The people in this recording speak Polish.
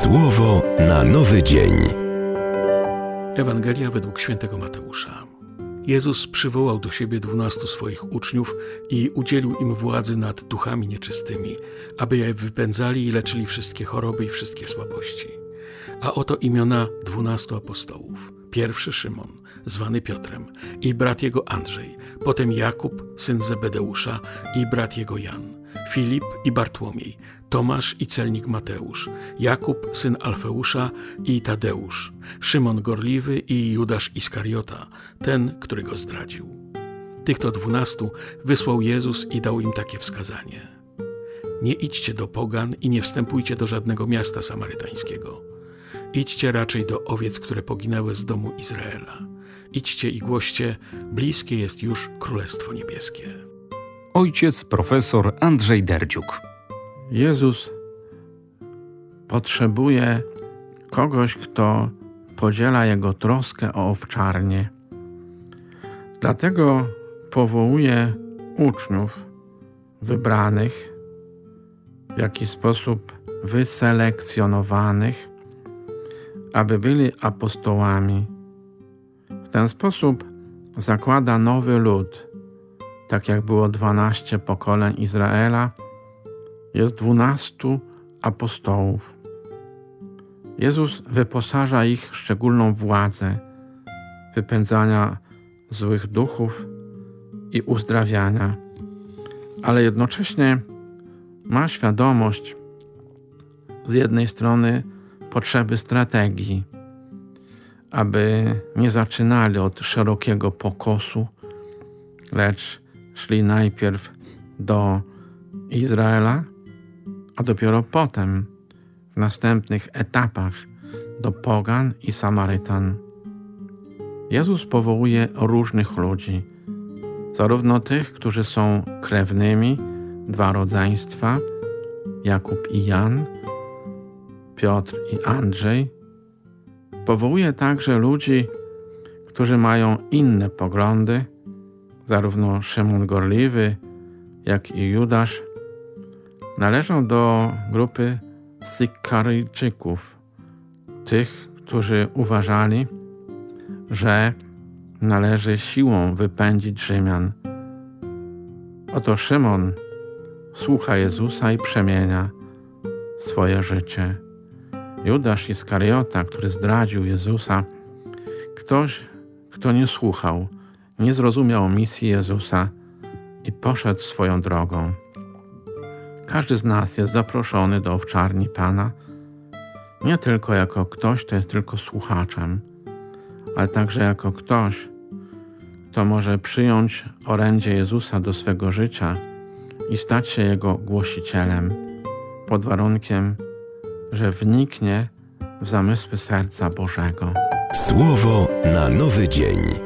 Słowo na nowy dzień. Ewangelia według świętego Mateusza. Jezus przywołał do siebie 12 swoich uczniów i udzielił im władzy nad duchami nieczystymi, aby je wypędzali i leczyli wszystkie choroby i wszystkie słabości. A oto imiona 12 apostołów. Pierwszy Szymon, zwany Piotrem, i brat jego Andrzej, potem Jakub, syn Zebedeusza, i brat jego Jan, Filip i Bartłomiej, Tomasz i celnik Mateusz, Jakub, syn Alfeusza, i Tadeusz, Szymon Gorliwy i Judasz Iskariota, ten, który go zdradził. Tych to 12 wysłał Jezus i dał im takie wskazanie: nie idźcie do pogan i nie wstępujcie do żadnego miasta samarytańskiego. Idźcie raczej do owiec, które poginęły z domu Izraela. Idźcie i głoście, bliskie jest już Królestwo Niebieskie. Ojciec profesor Andrzej Derdziuk. Jezus potrzebuje kogoś, kto podziela Jego troskę o owczarnię. Dlatego powołuje uczniów wybranych, w jakiś sposób wyselekcjonowanych, aby byli apostołami. W ten sposób zakłada nowy lud. Tak jak było 12 pokoleń Izraela, jest 12 apostołów. Jezus wyposaża ich w szczególną władzę wypędzania złych duchów i uzdrawiania, ale jednocześnie ma świadomość z jednej strony potrzeby strategii, aby nie zaczynali od szerokiego pokosu, lecz szli najpierw do Izraela, a dopiero potem w następnych etapach do pogan i Samarytan. Jezus powołuje różnych ludzi, zarówno tych, którzy są krewnymi, 2 rodzeństwa, Jakub i Jan, Piotr i Andrzej. Powołuje także ludzi, którzy mają inne poglądy, zarówno Szymon Gorliwy, jak i Judasz należą do grupy Sykaryjczyków, tych, którzy uważali, że należy siłą wypędzić Rzymian. Oto Szymon słucha Jezusa i przemienia swoje życie. Judasz Iskariota, który zdradził Jezusa, ktoś, kto nie słuchał, nie zrozumiał misji Jezusa i poszedł swoją drogą. Każdy z nas jest zaproszony do owczarni Pana, nie tylko jako ktoś, kto jest tylko słuchaczem, ale także jako ktoś, kto może przyjąć orędzie Jezusa do swego życia i stać się Jego głosicielem, pod warunkiem, że wniknie w zamysły serca Bożego. Słowo na nowy dzień.